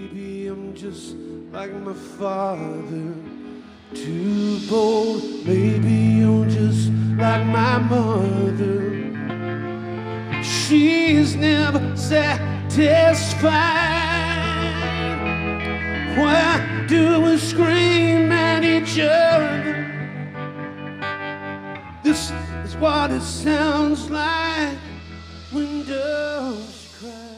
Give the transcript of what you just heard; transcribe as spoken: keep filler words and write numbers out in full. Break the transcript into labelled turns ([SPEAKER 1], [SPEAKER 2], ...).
[SPEAKER 1] Maybe I'm just like my father, too bold. Maybe I'm just like my mother. She's never satisfied. Why do we scream at each other? This is what it sounds like when doves cry.